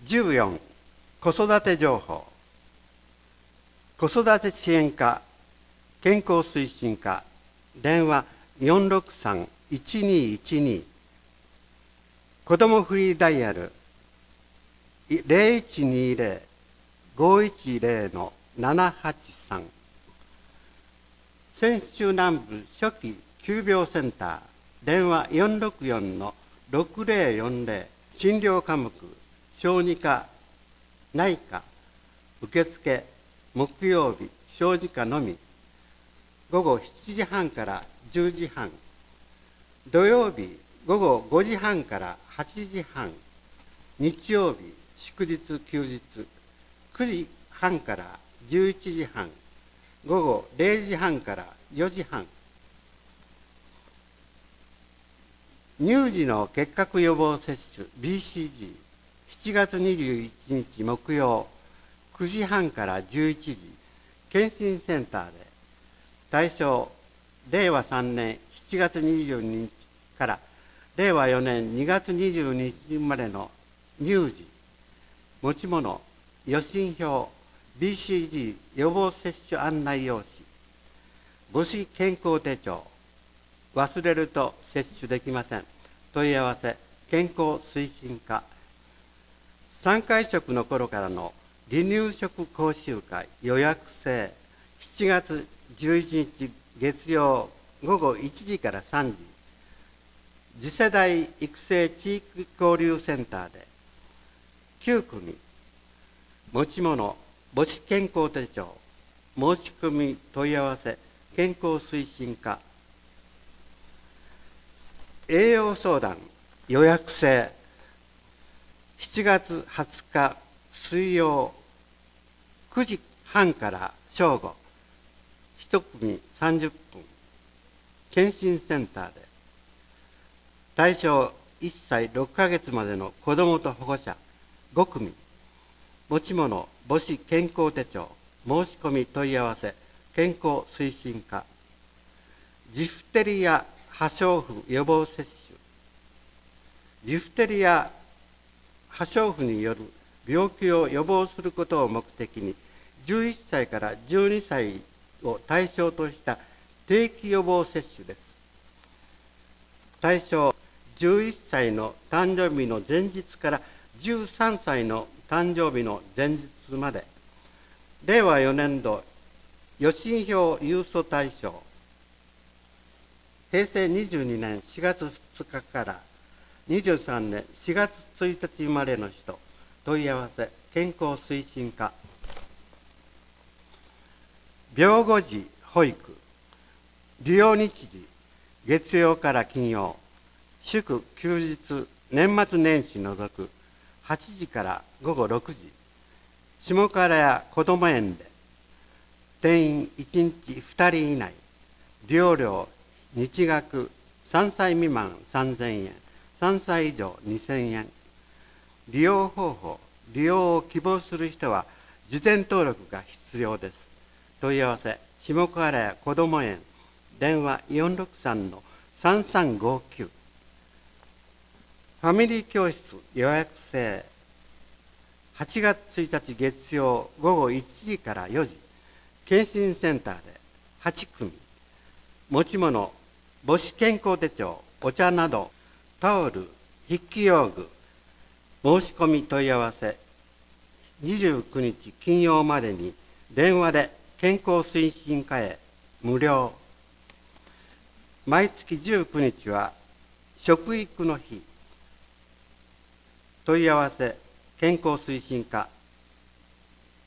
14、子育て情報。子育て支援課、健康推進課、電話463-1212。子どもフリーダイヤル0120-510-783。泉州南部初期急病センター、電話464-6040。診療科目、小児科、内科、受付、木曜日、小児科のみ。午後7時半から10時半。土曜日、午後5時半から8時半。日曜日、祝日、休日、9時半から11時半。午後0時半から4時半。乳児の結核予防接種 BCG、7月21日木曜、9時半から11時、検診センターで、対象、令和3年7月22日から令和4年2月22日までの乳児、持ち物、予診票、BCG 予防接種案内用紙、母子健康手帳、忘れると接種できません。問い合わせ、健康推進課。3回食の頃からの離乳食講習会予約制、7月11日月曜午後1時から3時、次世代育成地域交流センターで、9組、持ち物、母子健康手帳、申し込み問い合わせ、健康推進課。栄養相談予約制、7月20日水曜9時半から正午、1組30分、検診センターで、対象1歳6ヶ月までの子どもと保護者5組、持ち物、母子健康手帳、申し込み問い合わせ、健康推進課。ジフテリア破傷風予防接種。ジフテリア破傷風による病気を予防することを目的に、11歳から12歳を対象とした定期予防接種です。対象、11歳の誕生日の前日から13歳の誕生日の前日まで。令和4年度予診票郵送対象、平成22年4月2日から23年4月1日生まれの人、問い合わせ、健康推進課。病後児保育、利用日時、月曜から金曜、祝休日、年末年始除く、8時から午後6時、下唐谷こども園で、定員1日2人以内、利用料、日額3歳未満3000円、3歳以上2000円。利用方法、利用を希望する人は事前登録が必要です。問い合わせ、下唐谷こども園、電話463-3359。ファミリー教室予約制、8月1日月曜午後1時から4時、検診センターで8組、持ち物、母子健康手帳、お茶など、タオル、筆記用具、申し込み問い合わせ、29日金曜までに電話で健康推進課へ無料。毎月19日は食育の日。問い合わせ、健康推進課